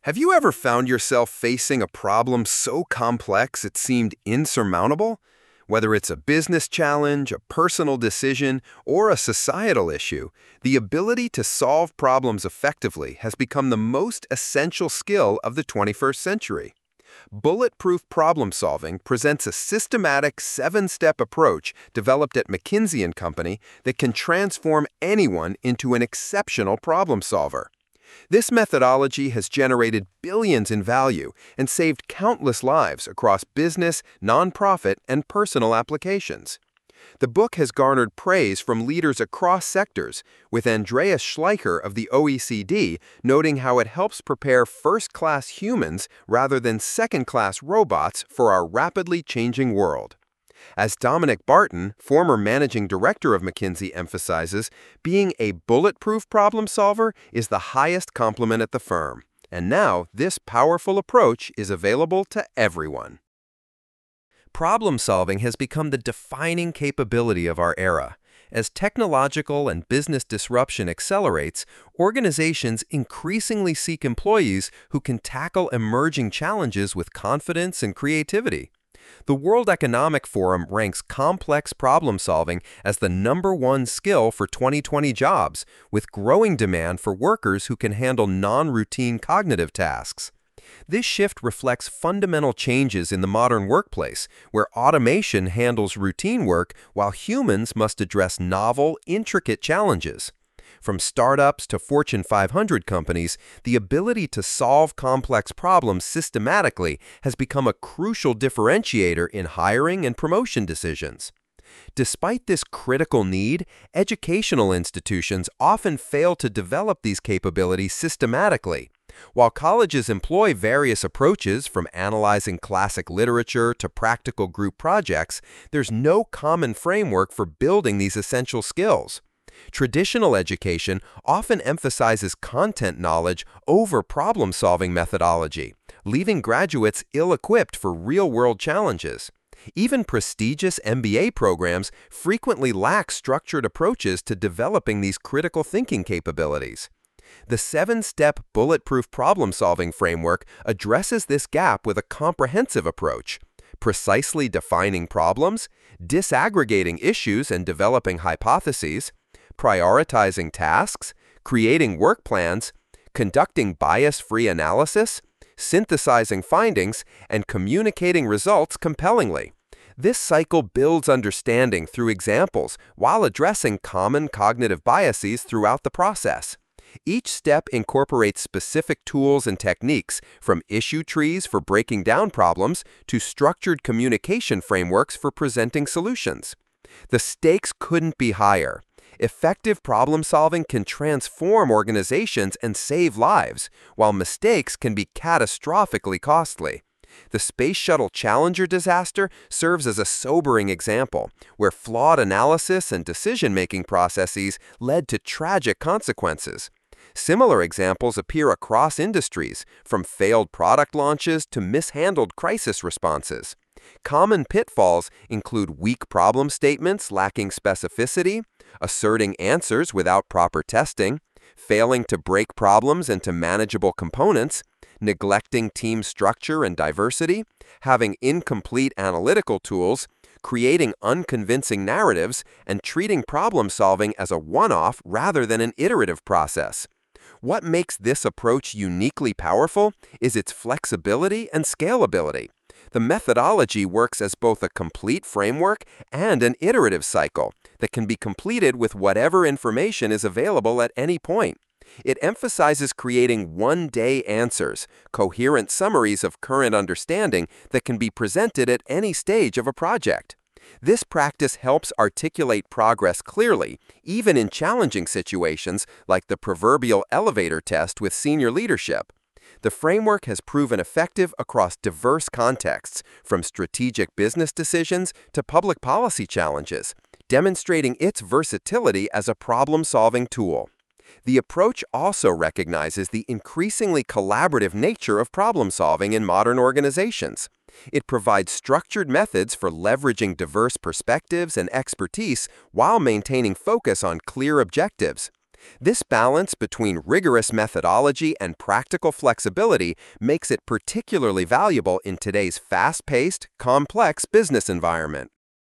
Have you ever found yourself facing a problem so complex it seemed insurmountable? Whether it's a business challenge, a personal decision, or a societal issue, the ability to solve problems effectively has become the most essential skill of the 21st century. Bulletproof problem solving presents a systematic seven-step approach developed at McKinsey & Company that can transform anyone into an exceptional problem solver. This methodology has generated billions in value and saved countless lives across business, nonprofit, and personal applications. The book has garnered praise from leaders across sectors, with Andreas Schleicher of the OECD noting how it helps prepare first-class humans rather than second-class robots for our rapidly changing world. As Dominic Barton, former managing director of McKinsey, emphasizes, being a bulletproof problem solver is the highest compliment at the firm. And now, this powerful approach is available to everyone. Problem solving has become the defining capability of our era. As technological and business disruption accelerates, organizations increasingly seek employees who can tackle emerging challenges with confidence and creativity. The World Economic Forum ranks complex problem solving as the #1 skill for 2020 jobs, with growing demand for workers who can handle non-routine cognitive tasks. This shift reflects fundamental changes in the modern workplace, where automation handles routine work while humans must address novel, intricate challenges. From startups to Fortune 500 companies, the ability to solve complex problems systematically has become a crucial differentiator in hiring and promotion decisions. Despite this critical need, educational institutions often fail to develop these capabilities systematically. While colleges employ various approaches from analyzing classic literature to practical group projects, there's no common framework for building these essential skills. Traditional education often emphasizes content knowledge over problem-solving methodology, leaving graduates ill-equipped for real-world challenges. Even prestigious MBA programs frequently lack structured approaches to developing these critical thinking capabilities. The seven-step bulletproof problem-solving framework addresses this gap with a comprehensive approach, precisely defining problems, disaggregating issues and developing hypotheses, prioritizing tasks, creating work plans, conducting bias-free analysis, synthesizing findings, and communicating results compellingly. This cycle builds understanding through examples while addressing common cognitive biases throughout the process. Each step incorporates specific tools and techniques, from issue trees for breaking down problems to structured communication frameworks for presenting solutions. The stakes couldn't be higher. Effective problem-solving can transform organizations and save lives, while mistakes can be catastrophically costly. The Space Shuttle Challenger disaster serves as a sobering example, where flawed analysis and decision-making processes led to tragic consequences. Similar examples appear across industries, from failed product launches to mishandled crisis responses. Common pitfalls include weak problem statements lacking specificity, asserting answers without proper testing, failing to break problems into manageable components, neglecting team structure and diversity, having incomplete analytical tools, creating unconvincing narratives, and treating problem-solving as a one-off rather than an iterative process. What makes this approach uniquely powerful is its flexibility and scalability. The methodology works as both a complete framework and an iterative cycle that can be completed with whatever information is available at any point. It emphasizes creating one-day answers, coherent summaries of current understanding that can be presented at any stage of a project. This practice helps articulate progress clearly, even in challenging situations like the proverbial elevator test with senior leadership. The framework has proven effective across diverse contexts, from strategic business decisions to public policy challenges, demonstrating its versatility as a problem-solving tool. The approach also recognizes the increasingly collaborative nature of problem-solving in modern organizations. It provides structured methods for leveraging diverse perspectives and expertise while maintaining focus on clear objectives. This balance between rigorous methodology and practical flexibility makes it particularly valuable in today's fast-paced, complex business environment.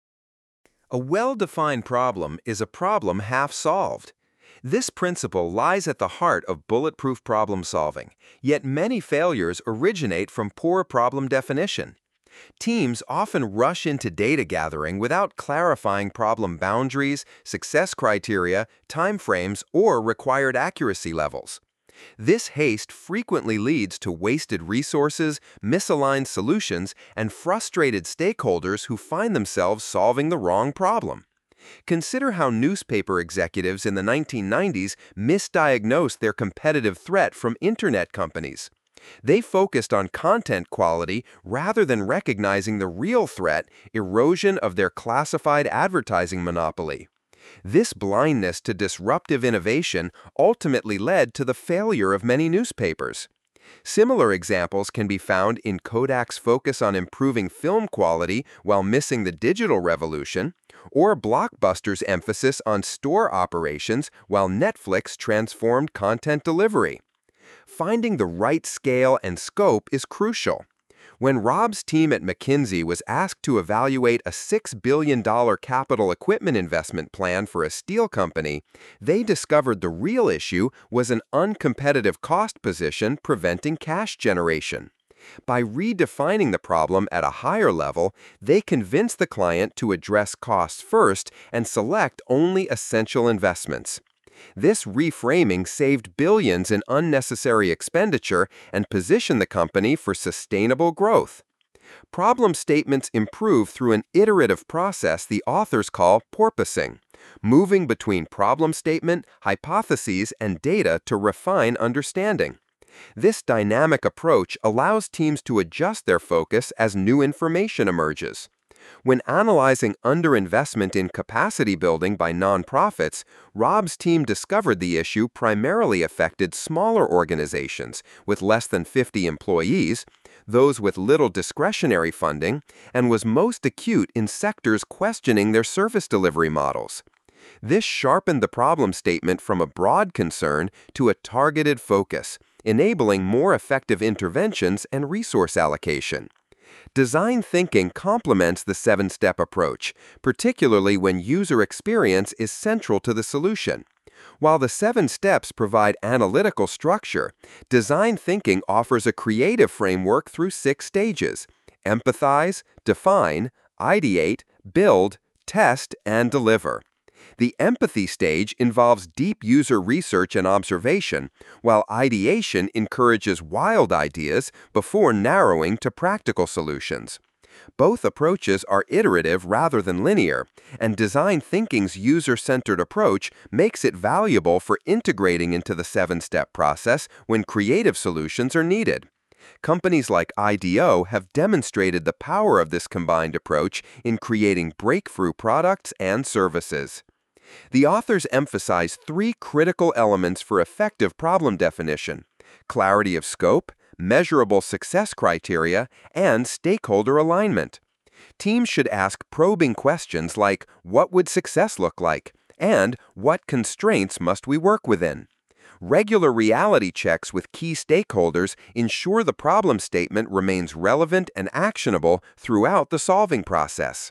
A well-defined problem is a problem half solved. This principle lies at the heart of bulletproof problem solving, yet many failures originate from poor problem definition. Teams often rush into data gathering without clarifying problem boundaries, success criteria, timeframes, or required accuracy levels. This haste frequently leads to wasted resources, misaligned solutions, and frustrated stakeholders who find themselves solving the wrong problem. Consider how newspaper executives in the 1990s misdiagnosed their competitive threat from internet companies. They focused on content quality rather than recognizing the real threat: erosion of their classified advertising monopoly. This blindness to disruptive innovation ultimately led to the failure of many newspapers. Similar examples can be found in Kodak's focus on improving film quality while missing the digital revolution, or Blockbuster's emphasis on store operations while Netflix transformed content delivery. Finding the right scale and scope is crucial. When Rob's team at McKinsey was asked to evaluate a $6 billion capital equipment investment plan for a steel company, they discovered the real issue was an uncompetitive cost position preventing cash generation. By redefining the problem at a higher level, they convinced the client to address costs first and select only essential investments. This reframing saved billions in unnecessary expenditure and positioned the company for sustainable growth. Problem statements improve through an iterative process the authors call porpoising, moving between problem statement, hypotheses, and data to refine understanding. This dynamic approach allows teams to adjust their focus as new information emerges. When analyzing underinvestment in capacity building by nonprofits, Rob's team discovered the issue primarily affected smaller organizations with less than 50 employees, those with little discretionary funding, and was most acute in sectors questioning their service delivery models. This sharpened the problem statement from a broad concern to a targeted focus, enabling more effective interventions and resource allocation. Design thinking complements the seven-step approach, particularly when user experience is central to the solution. While the 7 steps provide analytical structure, design thinking offers a creative framework through 6 stages: empathize, define, ideate, build, test, and deliver. The empathy stage involves deep user research and observation, while ideation encourages wild ideas before narrowing to practical solutions. Both approaches are iterative rather than linear, and design thinking's user-centered approach makes it valuable for integrating into the 7-step process when creative solutions are needed. Companies like IDEO have demonstrated the power of this combined approach in creating breakthrough products and services. The authors emphasize 3 critical elements for effective problem definition: clarity of scope, measurable success criteria, and stakeholder alignment. Teams should ask probing questions like, "What would success look like?" and "What constraints must we work within?" Regular reality checks with key stakeholders ensure the problem statement remains relevant and actionable throughout the solving process.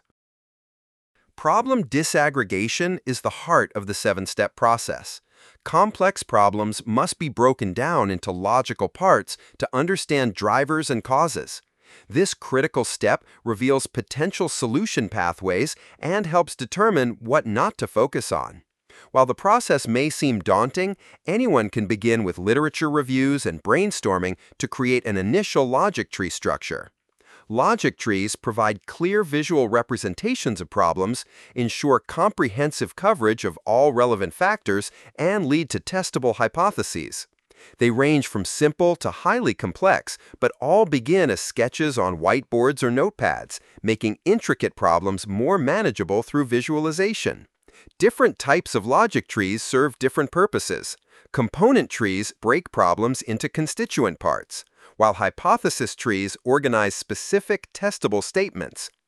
Problem disaggregation is the heart of the 7-step process. Complex problems must be broken down into logical parts to understand drivers and causes. This critical step reveals potential solution pathways and helps determine what not to focus on. While the process may seem daunting, anyone can begin with literature reviews and brainstorming to create an initial logic tree structure. Logic trees provide clear visual representations of problems, ensure comprehensive coverage of all relevant factors, and lead to testable hypotheses. They range from simple to highly complex, but all begin as sketches on whiteboards or notepads, making intricate problems more manageable through visualization. Different types of logic trees serve different purposes. Component trees break problems into constituent parts, while hypothesis trees organize specific testable statements.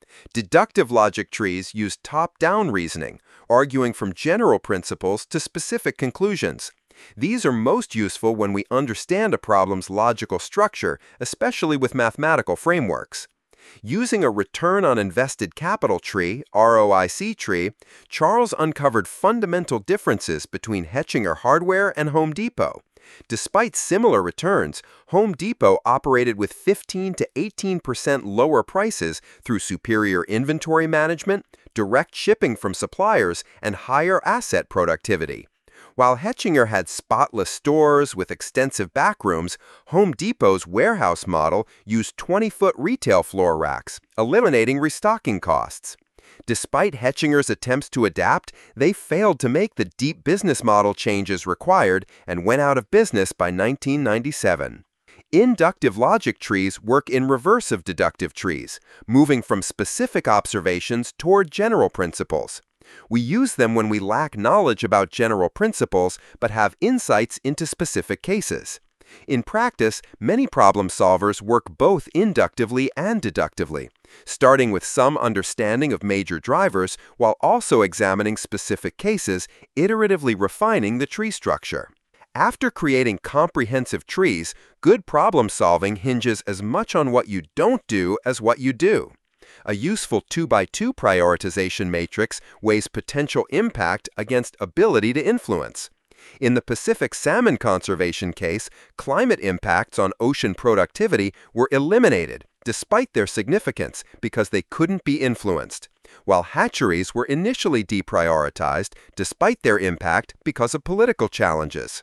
Deductive logic trees use top-down reasoning, arguing from general principles to specific conclusions. These are most useful when we understand a problem's logical structure, especially with mathematical frameworks. Using a return on invested capital tree, ROIC tree, Charles uncovered fundamental differences between Hechinger Hardware and Home Depot. Despite similar returns, Home Depot operated with 15 to 18% lower prices through superior inventory management, direct shipping from suppliers, and higher asset productivity. While Hechinger had spotless stores with extensive backrooms, Home Depot's warehouse model used 20-foot retail floor racks, eliminating restocking costs. Despite Hechinger's attempts to adapt, they failed to make the deep business model changes required and went out of business by 1997. Inductive logic trees work in reverse of deductive trees, moving from specific observations toward general principles. We use them when we lack knowledge about general principles but have insights into specific cases. In practice, many problem solvers work both inductively and deductively, starting with some understanding of major drivers while also examining specific cases, iteratively refining the tree structure. After creating comprehensive trees, good problem solving hinges as much on what you don't do as what you do. A useful 2x2 prioritization matrix weighs potential impact against ability to influence. In the Pacific salmon conservation case, climate impacts on ocean productivity were eliminated, despite their significance, because they couldn't be influenced, while hatcheries were initially deprioritized, despite their impact because of political challenges.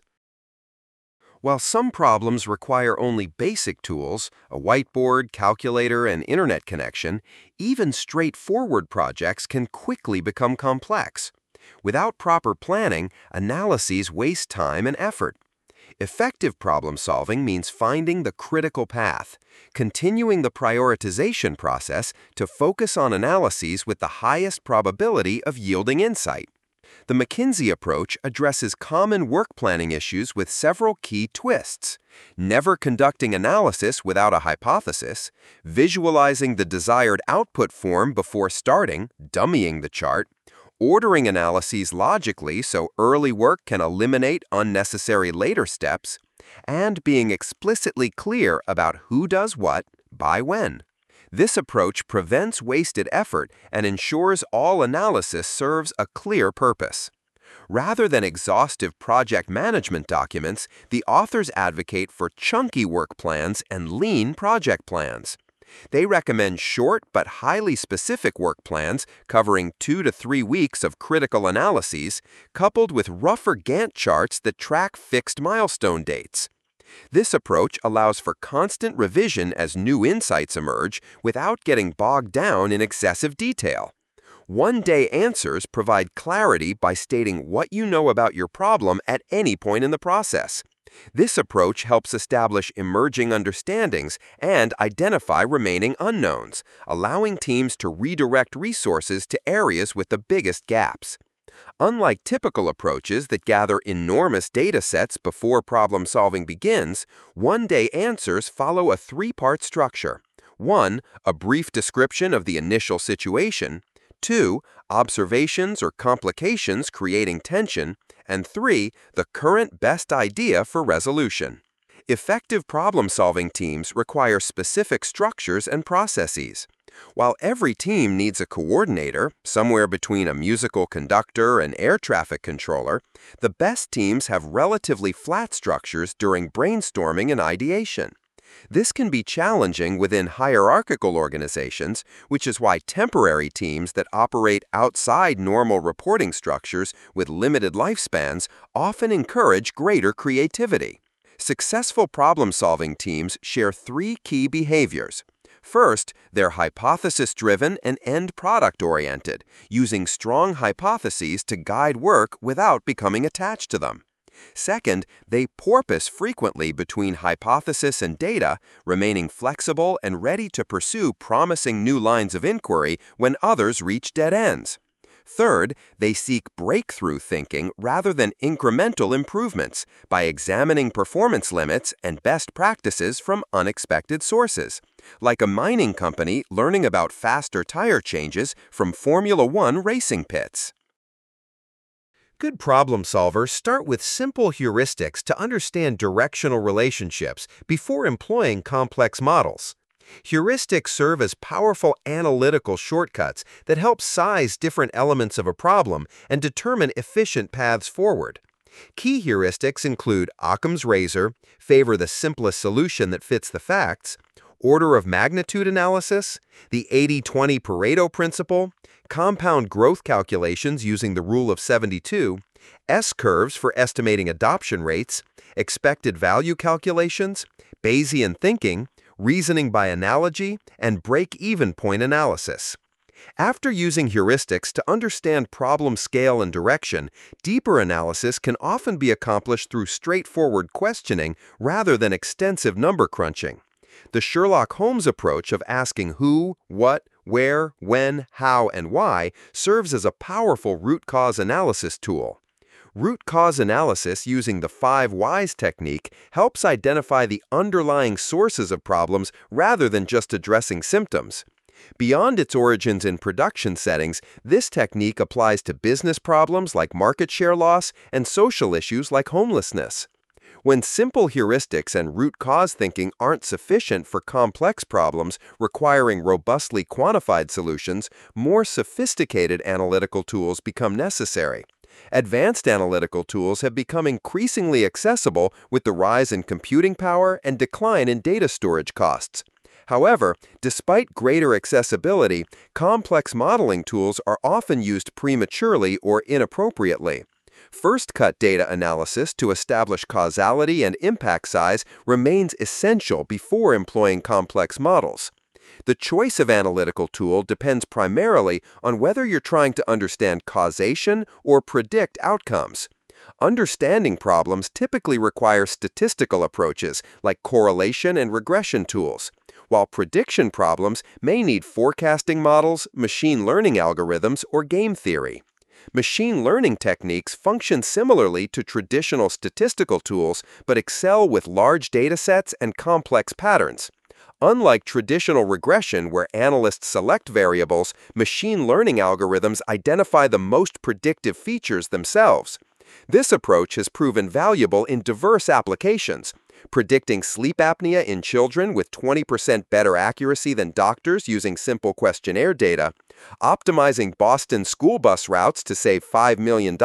While some problems require only basic tools, a whiteboard, calculator, and internet connection, even straightforward projects can quickly become complex. Without proper planning, analyses waste time and effort. Effective problem solving means finding the critical path, continuing the prioritization process to focus on analyses with the highest probability of yielding insight. The McKinsey approach addresses common work planning issues with several key twists: never conducting analysis without a hypothesis, visualizing the desired output form before starting, dummying the chart, ordering analyses logically so early work can eliminate unnecessary later steps, and being explicitly clear about who does what, by when. This approach prevents wasted effort and ensures all analysis serves a clear purpose. Rather than exhaustive project management documents, the authors advocate for chunky work plans and lean project plans. They recommend short but highly specific work plans covering 2 to 3 weeks of critical analyses, coupled with rougher Gantt charts that track fixed milestone dates. This approach allows for constant revision as new insights emerge without getting bogged down in excessive detail. One-day answers provide clarity by stating what you know about your problem at any point in the process. This approach helps establish emerging understandings and identify remaining unknowns, allowing teams to redirect resources to areas with the biggest gaps. Unlike typical approaches that gather enormous data sets before problem-solving begins, one-day answers follow a 3-part structure. 1. A brief description of the initial situation. 2. Observations or complications creating tension. And 3. The current best idea for resolution. Effective problem-solving teams require specific structures and processes. While every team needs a coordinator, somewhere between a musical conductor and air traffic controller, the best teams have relatively flat structures during brainstorming and ideation. This can be challenging within hierarchical organizations, which is why temporary teams that operate outside normal reporting structures with limited lifespans often encourage greater creativity. Successful problem-solving teams share 3 key behaviors. First, they're hypothesis-driven and end-product-oriented, using strong hypotheses to guide work without becoming attached to them. Second, they porpoise frequently between hypothesis and data, remaining flexible and ready to pursue promising new lines of inquiry when others reach dead ends. Third, they seek breakthrough thinking rather than incremental improvements by examining performance limits and best practices from unexpected sources, like a mining company learning about faster tire changes from Formula One racing pits. Good problem solvers start with simple heuristics to understand directional relationships before employing complex models. Heuristics serve as powerful analytical shortcuts that help size different elements of a problem and determine efficient paths forward. Key heuristics include Occam's razor, favor the simplest solution that fits the facts, order of magnitude analysis, the 80-20 Pareto principle, compound growth calculations using the rule of 72, S-curves for estimating adoption rates, expected value calculations, Bayesian thinking, reasoning by analogy, and break-even point analysis. After using heuristics to understand problem scale and direction, deeper analysis can often be accomplished through straightforward questioning rather than extensive number crunching. The Sherlock Holmes approach of asking who, what, where, when, how, and why serves as a powerful root cause analysis tool. Root cause analysis using the 5 whys technique helps identify the underlying sources of problems rather than just addressing symptoms. Beyond its origins in production settings, this technique applies to business problems like market share loss and social issues like homelessness. When simple heuristics and root cause thinking aren't sufficient for complex problems requiring robustly quantified solutions, more sophisticated analytical tools become necessary. Advanced analytical tools have become increasingly accessible with the rise in computing power and decline in data storage costs. However, despite greater accessibility, complex modeling tools are often used prematurely or inappropriately. First-cut data analysis to establish causality and impact size remains essential before employing complex models. The choice of analytical tool depends primarily on whether you're trying to understand causation or predict outcomes. Understanding problems typically require statistical approaches like correlation and regression tools, while prediction problems may need forecasting models, machine learning algorithms, or game theory. Machine learning techniques function similarly to traditional statistical tools but excel with large datasets and complex patterns. Unlike traditional regression where analysts select variables, machine learning algorithms identify the most predictive features themselves. This approach has proven valuable in diverse applications, predicting sleep apnea in children with 20% better accuracy than doctors using simple questionnaire data, optimizing Boston school bus routes to save $5 million,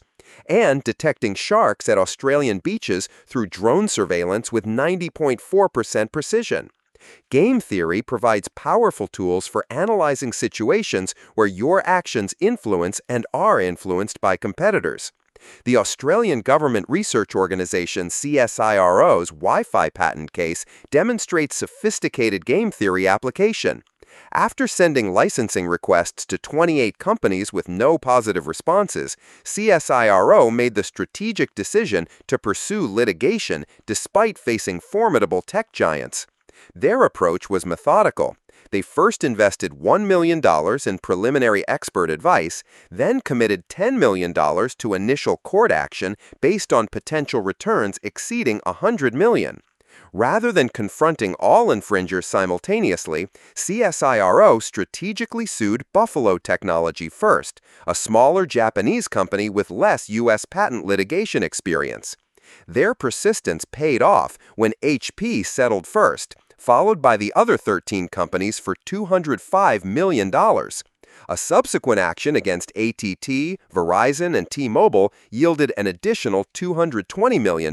and detecting sharks at Australian beaches through drone surveillance with 90.4% precision. Game theory provides powerful tools for analyzing situations where your actions influence and are influenced by competitors. The Australian government research organization CSIRO's Wi-Fi patent case demonstrates sophisticated game theory application. After sending licensing requests to 28 companies with no positive responses, CSIRO made the strategic decision to pursue litigation despite facing formidable tech giants. Their approach was methodical. They first invested $1 million in preliminary expert advice, then committed $10 million to initial court action based on potential returns exceeding $100 million. Rather than confronting all infringers simultaneously, CSIRO strategically sued Buffalo Technology first, a smaller Japanese company with less U.S. patent litigation experience. Their persistence paid off when HP settled first, followed by the other 13 companies for $205 million. A subsequent action against AT&T, Verizon, and T-Mobile yielded an additional $220 million.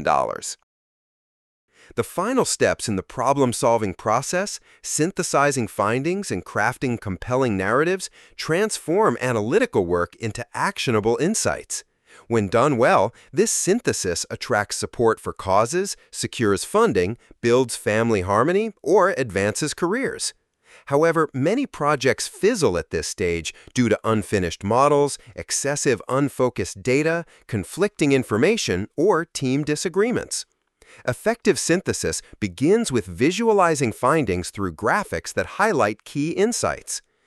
The final steps in the problem-solving process, synthesizing findings and crafting compelling narratives, transform analytical work into actionable insights. When done well, this synthesis attracts support for causes, secures funding, builds family harmony, or advances careers. However, many projects fizzle at this stage due to unfinished models, excessive unfocused data, conflicting information, or team disagreements. Effective synthesis begins with visualizing findings through graphics that highlight key insights.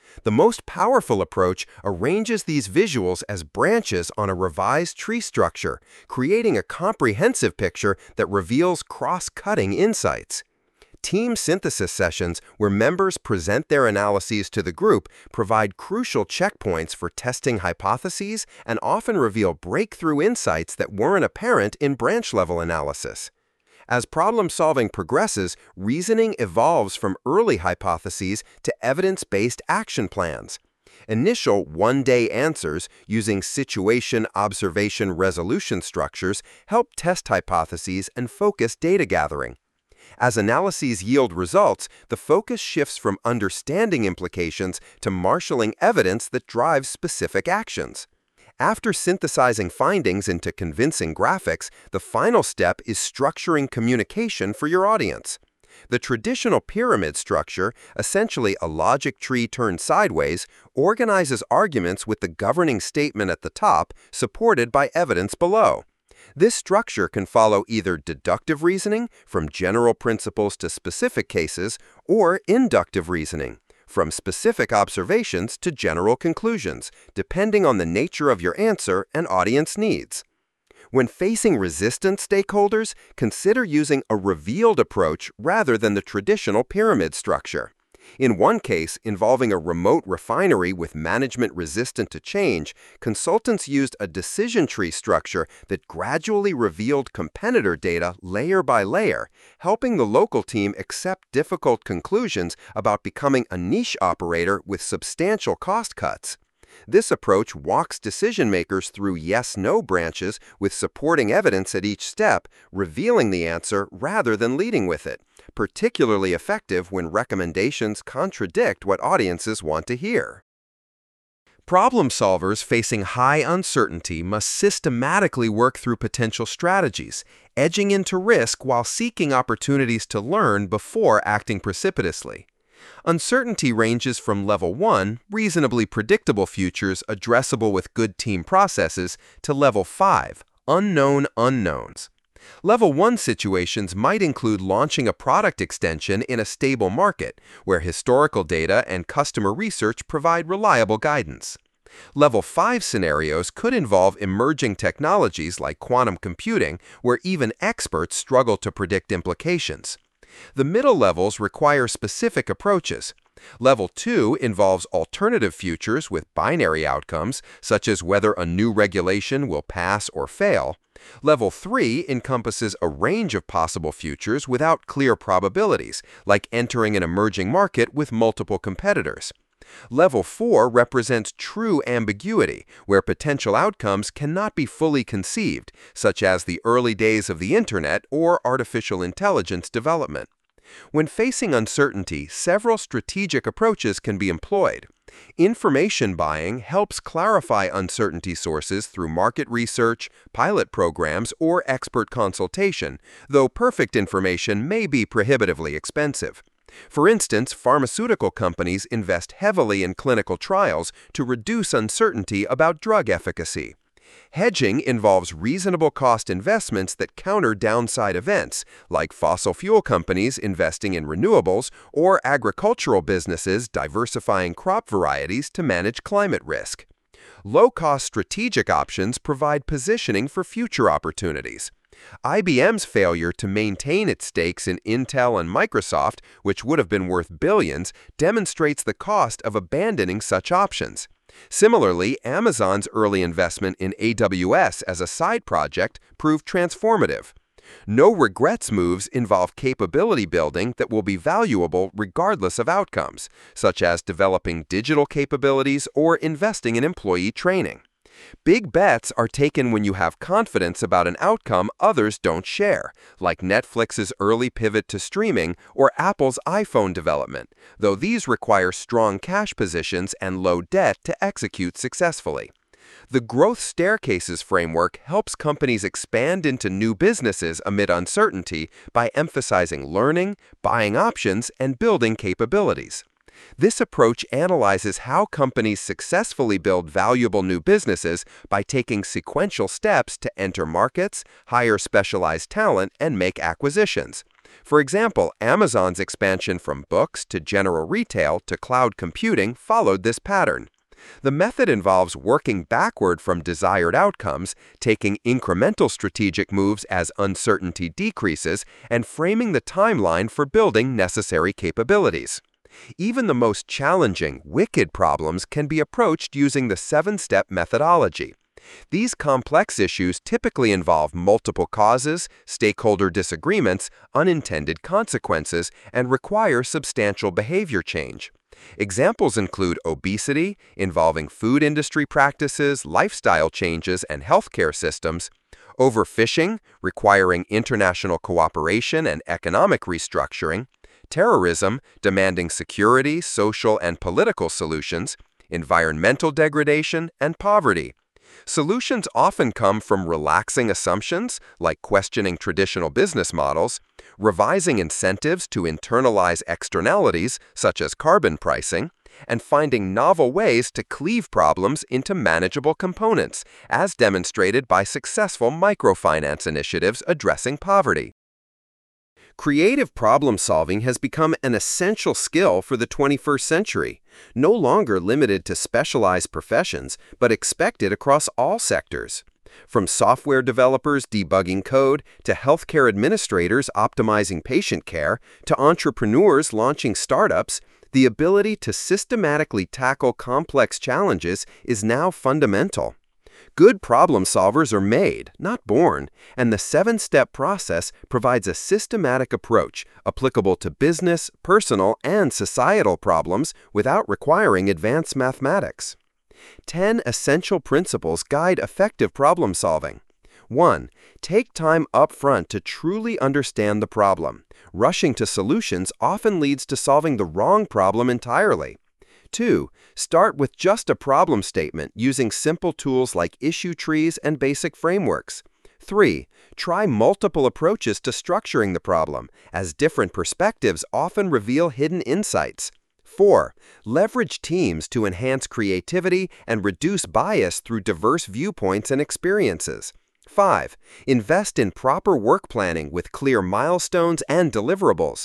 The most powerful approach arranges these visuals as branches on a revised tree structure, creating a comprehensive picture that reveals cross-cutting insights. Team synthesis sessions, where members present their analyses to the group, provide crucial checkpoints for testing hypotheses and often reveal breakthrough insights that weren't apparent in branch-level analysis. As problem-solving progresses, reasoning evolves from early hypotheses to evidence-based action plans. Initial one-day answers using situation, observation, resolution structures help test hypotheses and focus data gathering. As analyses yield results, the focus shifts from understanding implications to marshaling evidence that drives specific actions. After synthesizing findings into convincing graphics, the final step is structuring communication for your audience. The traditional pyramid structure, essentially a logic tree turned sideways, organizes arguments with the governing statement at the top, supported by evidence below. This structure can follow either deductive reasoning, from general principles to specific cases, or inductive reasoning, from specific observations to general conclusions, depending on the nature of your answer and audience needs. When facing resistant stakeholders, consider using a revealed approach rather than the traditional pyramid structure. In one case, involving a remote refinery with management resistant to change, consultants used a decision tree structure that gradually revealed competitor data layer by layer, helping the local team accept difficult conclusions about becoming a niche operator with substantial cost cuts. This approach walks decision-makers through yes-no branches with supporting evidence at each step, revealing the answer rather than leading with it, particularly effective when recommendations contradict what audiences want to hear. Problem solvers facing high uncertainty must systematically work through potential strategies, edging into risk while seeking opportunities to learn before acting precipitously. Uncertainty ranges from Level 1, reasonably predictable futures addressable with good team processes, to Level 5, unknown unknowns. Level 1 situations might include launching a product extension in a stable market, where historical data and customer research provide reliable guidance. Level 5 scenarios could involve emerging technologies like quantum computing, where even experts struggle to predict implications. The middle levels require specific approaches. Level 2 involves alternative futures with binary outcomes, such as whether a new regulation will pass or fail. Level 3 encompasses a range of possible futures without clear probabilities, like entering an emerging market with multiple competitors. Level 4 represents true ambiguity, where potential outcomes cannot be fully conceived, such as the early days of the Internet or artificial intelligence development. When facing uncertainty, several strategic approaches can be employed. Information buying helps clarify uncertainty sources through market research, pilot programs, or expert consultation, though perfect information may be prohibitively expensive. For instance, pharmaceutical companies invest heavily in clinical trials to reduce uncertainty about drug efficacy. Hedging involves reasonable cost investments that counter downside events, like fossil fuel companies investing in renewables or agricultural businesses diversifying crop varieties to manage climate risk. Low-cost strategic options provide positioning for future opportunities. IBM's failure to maintain its stakes in Intel and Microsoft, which would have been worth billions, demonstrates the cost of abandoning such options. Similarly, Amazon's early investment in AWS as a side project proved transformative. No-regrets moves involve capability building that will be valuable regardless of outcomes, such as developing digital capabilities or investing in employee training. Big bets are taken when you have confidence about an outcome others don't share, like Netflix's early pivot to streaming or Apple's iPhone development, though these require strong cash positions and low debt to execute successfully. The Growth Staircases framework helps companies expand into new businesses amid uncertainty by emphasizing learning, buying options, and building capabilities. This approach analyzes how companies successfully build valuable new businesses by taking sequential steps to enter markets, hire specialized talent, and make acquisitions. For example, Amazon's expansion from books to general retail to cloud computing followed this pattern. The method involves working backward from desired outcomes, taking incremental strategic moves as uncertainty decreases, and framing the timeline for building necessary capabilities. Even the most challenging, wicked problems can be approached using the 7-step methodology. These complex issues typically involve multiple causes, stakeholder disagreements, unintended consequences, and require substantial behavior change. Examples include obesity, involving food industry practices, lifestyle changes, and healthcare systems; overfishing, requiring international cooperation and economic restructuring; terrorism, demanding security, social, and political solutions; environmental degradation; and poverty. Solutions often come from relaxing assumptions, like questioning traditional business models, revising incentives to internalize externalities, such as carbon pricing, and finding novel ways to cleave problems into manageable components, as demonstrated by successful microfinance initiatives addressing poverty. Creative problem-solving has become an essential skill for the 21st century, no longer limited to specialized professions, but expected across all sectors. From software developers debugging code, to healthcare administrators optimizing patient care, to entrepreneurs launching startups, the ability to systematically tackle complex challenges is now fundamental. Good problem solvers are made, not born, and the 7-step process provides a systematic approach applicable to business, personal, and societal problems without requiring advanced mathematics. 10 essential principles guide effective problem solving. 1. Take time up front to truly understand the problem. Rushing to solutions often leads to solving the wrong problem entirely. 2. Start with just a problem statement using simple tools like issue trees and basic frameworks. 3. Try multiple approaches to structuring the problem, as different perspectives often reveal hidden insights. 4. Leverage teams to enhance creativity and reduce bias through diverse viewpoints and experiences. 5. Invest in proper work planning with clear milestones and deliverables.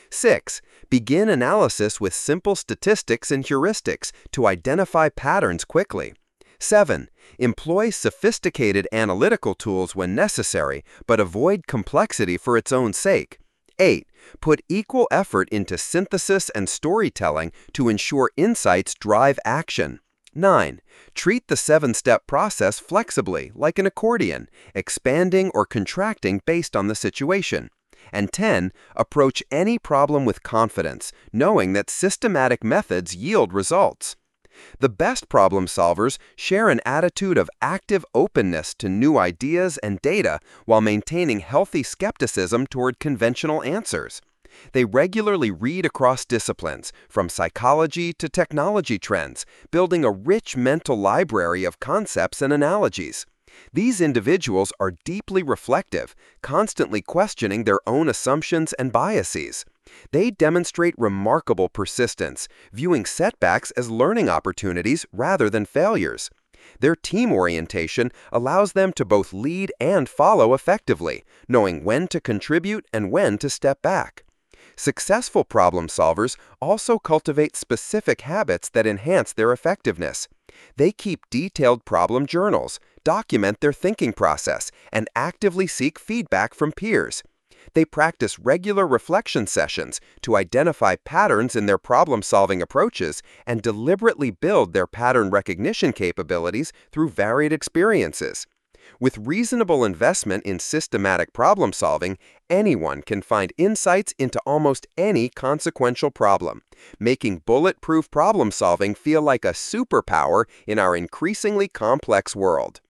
6. Begin analysis with simple statistics and heuristics to identify patterns quickly. 7. Employ sophisticated analytical tools when necessary, but avoid complexity for its own sake. 8. Put equal effort into synthesis and storytelling to ensure insights drive action. 9. Treat the 7-step process flexibly, like an accordion, expanding or contracting based on the situation. And 10. Approach any problem with confidence, knowing that systematic methods yield results. The best problem solvers share an attitude of active openness to new ideas and data while maintaining healthy skepticism toward conventional answers. They regularly read across disciplines, from psychology to technology trends, building a rich mental library of concepts and analogies. These individuals are deeply reflective, constantly questioning their own assumptions and biases. They demonstrate remarkable persistence, viewing setbacks as learning opportunities rather than failures. Their team orientation allows them to both lead and follow effectively, knowing when to contribute and when to step back. Successful problem solvers also cultivate specific habits that enhance their effectiveness. They keep detailed problem journals, document their thinking process, and actively seek feedback from peers. They practice regular reflection sessions to identify patterns in their problem-solving approaches and deliberately build their pattern recognition capabilities through varied experiences. With reasonable investment in systematic problem solving, anyone can find insights into almost any consequential problem, making bulletproof problem solving feel like a superpower in our increasingly complex world.